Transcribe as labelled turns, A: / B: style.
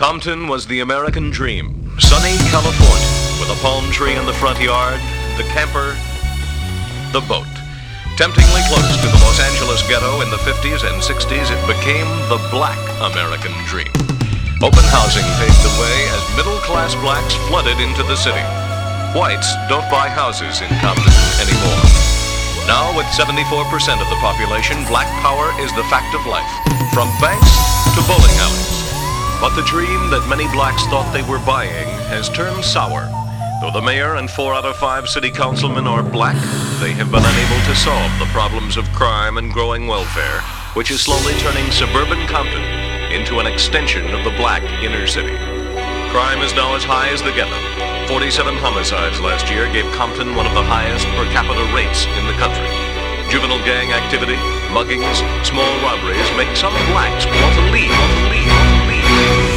A: Compton was the American dream. Sunny California, with a palm tree in the front yard, the camper, the boat. Temptingly close to the Los Angeles ghetto in the 50s and 60s, it became the Black American dream. Open housing paved the way as middle-class blacks flooded into the city. Whites don't buy houses in Compton anymore. Now, with 74% of the population, black power is the fact of life, from banks to bowling alleys. But the dream that many blacks thought they were buying has turned sour. Though the mayor and 4 out of 5 city councilmen are black, they have been unable to solve the problems of crime and growing welfare, which is slowly turning suburban Compton into an extension of the black inner city. Crime is now as high as the ghetto. 47 homicides last year gave Compton one of the highest per capita rates in the country. Juvenile gang activity, muggings, small robberies make some blacks want to leave.